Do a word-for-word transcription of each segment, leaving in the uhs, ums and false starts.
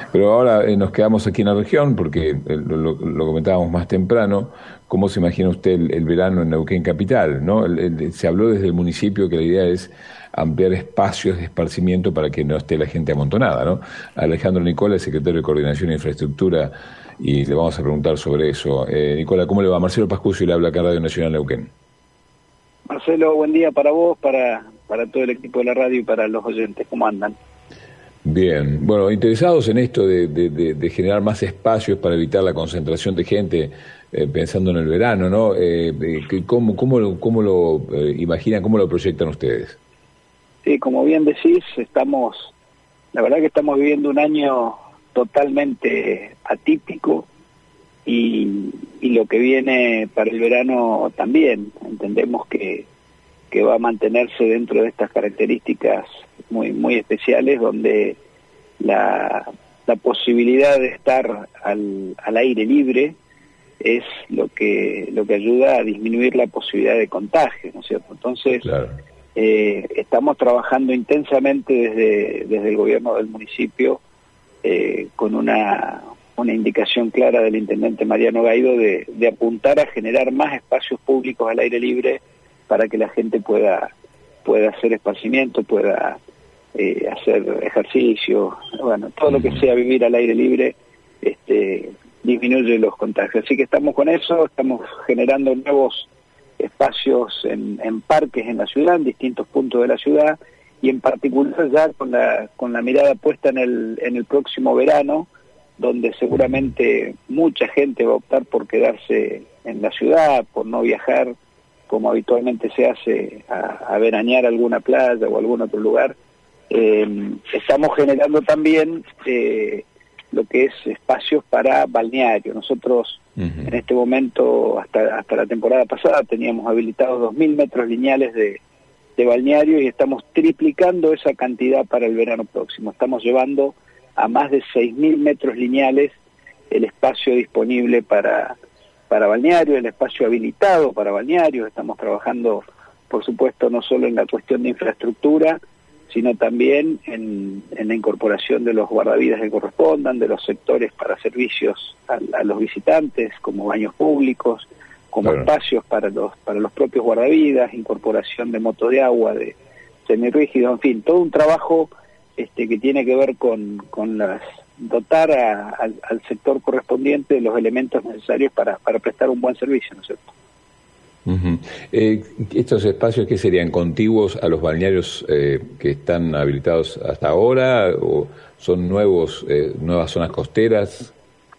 Pero ahora eh, nos quedamos aquí en la región porque eh, lo, lo- lo comentábamos más temprano. ¿Cómo se imagina usted el, el verano en Neuquén Capital? ¿No? El- el- se habló desde el municipio que la idea es ampliar espacios de esparcimiento para que no esté la gente amontonada, ¿no? Alejandro Nicola, el secretario de Coordinación e Infraestructura, y le vamos a preguntar sobre eso. Eh, Nicola, ¿cómo le va? Marcelo Pascucio le habla acá Radio Nacional Neuquén. Marcelo, buen día para vos, para, para todo el equipo de la radio y para los oyentes. ¿Cómo andan? Bien, bueno, interesados en esto de, de- de- de generar más espacios para evitar la concentración de gente, eh, pensando en el verano, ¿no? Eh, eh, que ¿cómo, cómo lo, cómo lo eh, imaginan, cómo lo proyectan ustedes? Sí, como bien decís, estamos, la verdad que estamos viviendo un año totalmente atípico y, y lo que viene para el verano también. Entendemos que, que va a mantenerse dentro de estas características muy, muy especiales, donde la, la posibilidad de estar al, al aire libre es lo que lo que ayuda a disminuir la posibilidad de contagio, ¿no es cierto? Entonces, Claro. eh, estamos trabajando intensamente desde, desde el gobierno del municipio eh, con una, una indicación clara del intendente Mariano Gaido de, de apuntar a generar más espacios públicos al aire libre para que la gente pueda, pueda hacer esparcimiento, pueda eh, hacer ejercicio, bueno, todo lo que sea vivir al aire libre, este disminuye los contagios. Así que estamos con eso, estamos generando nuevos espacios en, en parques en la ciudad, en distintos puntos de la ciudad, y en particular ya con la, con la mirada puesta en el, en el próximo verano, donde seguramente mucha gente va a optar por quedarse en la ciudad, por no viajar como habitualmente se hace a, a veranear a alguna playa o algún otro lugar. Eh, estamos generando también eh, lo que es espacios para balneario. Nosotros uh-huh. en este momento, hasta hasta la temporada pasada, teníamos habilitados dos mil metros lineales de, de balneario y estamos triplicando esa cantidad para el verano próximo. Estamos llevando a más de seis mil metros lineales el espacio disponible para, para balneario, el espacio habilitado para balneario. Estamos trabajando, por supuesto, no solo en la cuestión de infraestructura, sino también en, en la incorporación de los guardavidas que correspondan, de los sectores para servicios a, a los visitantes, como baños públicos, como claro. espacios para los para los propios guardavidas, incorporación de moto de agua, de semirrígidos, en fin, todo un trabajo este que tiene que ver con, con las dotar a, a, al sector correspondiente de los elementos necesarios para, para prestar un buen servicio, ¿no es cierto? Uh-huh. Eh, ¿Estos espacios qué serían? ¿Contiguos a los balnearios eh, que están habilitados hasta ahora o son nuevos eh, nuevas zonas costeras?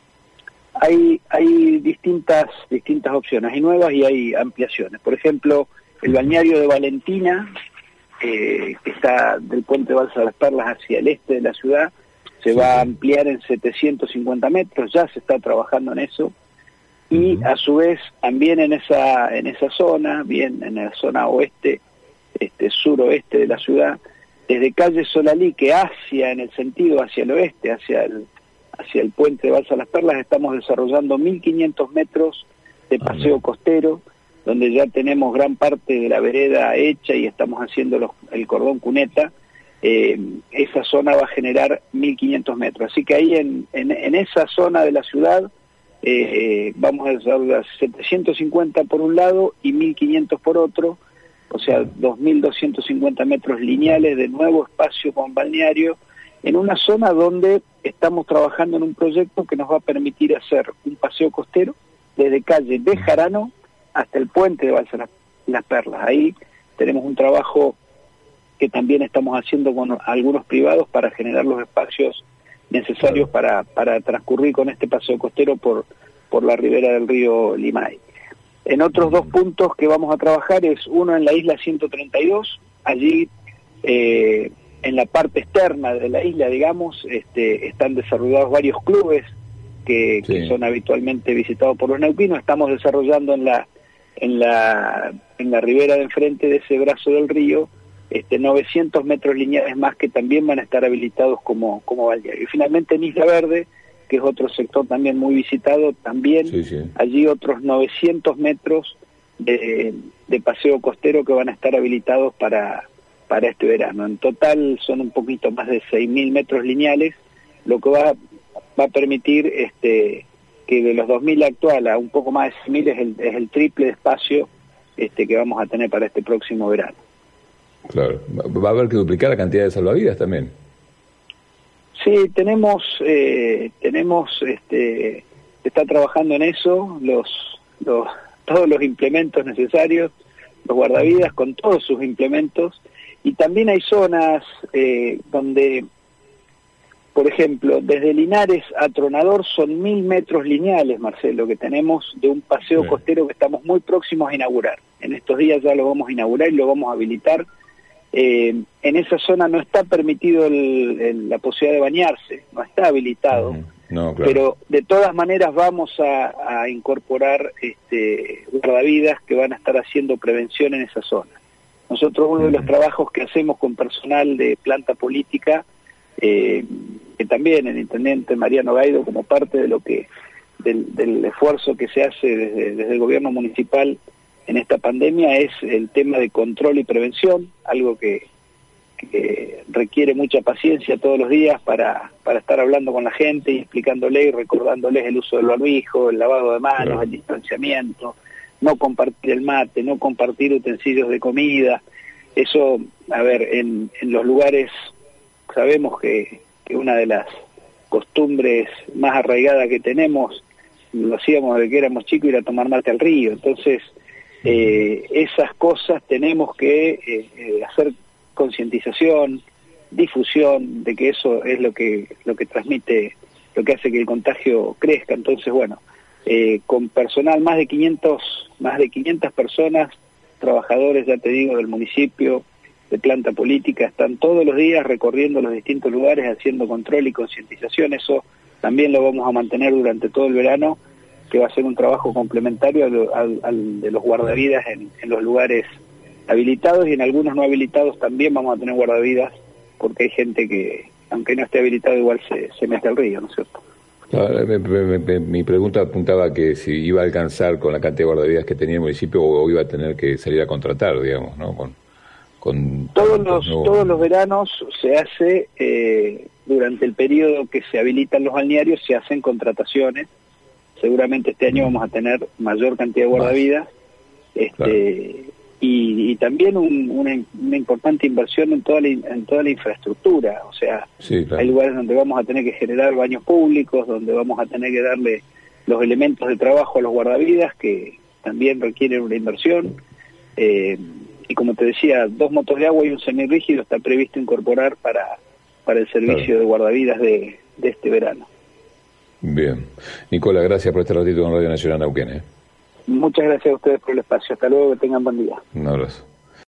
Hay hay distintas distintas opciones, hay nuevas y hay ampliaciones. Por ejemplo, el balneario de Valentina, eh, que está del puente de Balsa de las Perlas hacia el este de la ciudad, se sí, va a ampliar en setecientos cincuenta metros, ya se está trabajando en eso. Y uh-huh. a su vez también en esa en esa zona, bien en la zona oeste, este suroeste de la ciudad, desde calle Solalique hacia, en el sentido hacia el oeste, hacia el hacia el puente de Balsa de las Perlas, estamos desarrollando mil quinientos metros de paseo uh-huh. costero, donde ya tenemos gran parte de la vereda hecha y estamos haciendo los, el cordón cuneta. Eh, esa zona va a generar mil quinientos metros. Así que ahí en, en, en esa zona de la ciudad, Eh, vamos a desarrollar setecientos cincuenta por un lado y mil quinientos por otro, o sea, dos mil doscientos cincuenta metros lineales de nuevo espacio con balneario, en una zona donde estamos trabajando en un proyecto que nos va a permitir hacer un paseo costero desde calle Bejarano hasta el puente de Balsa de las Perlas. Ahí tenemos un trabajo que también estamos haciendo con algunos privados para generar los espacios necesarios para, para transcurrir con este paseo costero por, por la ribera del río Limay. En otros dos puntos que vamos a trabajar es uno en la isla ciento treinta y dos, allí eh, en la parte externa de la isla, digamos, este, están desarrollados varios clubes que, sí. que son habitualmente visitados por los neuquinos. Estamos desarrollando en la, en la, en la ribera de enfrente de ese brazo del río Este, novecientos metros lineales más que también van a estar habilitados como, como balneario. Y finalmente en Isla Verde, que es otro sector también muy visitado, también sí, sí. allí otros novecientos metros de, de paseo costero que van a estar habilitados para, para este verano. En total son un poquito más de seis mil metros lineales, lo que va va a permitir este, que de los dos mil actual a un poco más de seis mil es el, es el triple de espacio este, que vamos a tener para este próximo verano. Claro, va a haber que duplicar la cantidad de salvavidas también. Sí, tenemos, eh, tenemos, este, se está trabajando en eso, los, los, todos los implementos necesarios, los guardavidas con todos sus implementos, y también hay zonas eh, donde, por ejemplo, desde Linares a Tronador son mil metros lineales, Marcelo, que tenemos de un paseo sí. costero que estamos muy próximos a inaugurar. En estos días ya lo vamos a inaugurar y lo vamos a habilitar. Eh, en esa zona no está permitido el, el, la posibilidad de bañarse, no está habilitado, uh-huh. no, claro. Pero de todas maneras vamos a, a incorporar este, guardavidas que van a estar haciendo prevención en esa zona. Nosotros uno uh-huh. de los trabajos que hacemos con personal de planta política, eh, que también el intendente Mariano Gaido, como parte de lo que del, del esfuerzo que se hace desde, desde el gobierno municipal en esta pandemia, es el tema de control y prevención, algo que, que requiere mucha paciencia todos los días para, para estar hablando con la gente y explicándoles y recordándoles el uso del barbijo, el lavado de manos, claro. el distanciamiento, no compartir el mate, no compartir utensilios de comida. Eso, a ver, en, en los lugares sabemos que, que una de las costumbres más arraigadas que tenemos, lo hacíamos desde que éramos chicos, ir a tomar mate al río. Entonces, Eh, esas cosas tenemos que eh, eh, hacer concientización, difusión de que eso es lo que lo que transmite, lo que hace que el contagio crezca. Entonces, bueno, eh, con personal, más de quinientos, más de quinientas personas, trabajadores, ya te digo, del municipio, de planta política, están todos los días recorriendo los distintos lugares, haciendo control y concientización. Eso también lo vamos a mantener durante todo el verano, que va a ser un trabajo complementario al, al, al de los guardavidas en, en los lugares habilitados, y en algunos no habilitados también vamos a tener guardavidas, porque hay gente que, aunque no esté habilitado, igual se, se mete al río, ¿no es cierto? Claro, me, me, me, mi pregunta apuntaba que si iba a alcanzar con la cantidad de guardavidas que tenía el municipio, o iba a tener que salir a contratar, digamos, ¿no? Con, con todos los nuevos... todos los veranos se hace, eh, durante el periodo que se habilitan los balnearios, se hacen contrataciones. Seguramente este año vamos a tener mayor cantidad de guardavidas, este, claro. y, y también un, una, una importante inversión en toda la, en toda la infraestructura. O sea, sí, claro. hay lugares donde vamos a tener que generar baños públicos, donde vamos a tener que darle los elementos de trabajo a los guardavidas, que también requieren una inversión. Eh, y como te decía, dos motos de agua y un semirrígido está previsto incorporar para, para el servicio claro. de guardavidas de, de este verano. Bien. Nicola, gracias por este ratito con Radio Nacional Neuquén. ¿eh? Muchas gracias a ustedes por el espacio. Hasta luego, que tengan buen día. Un abrazo.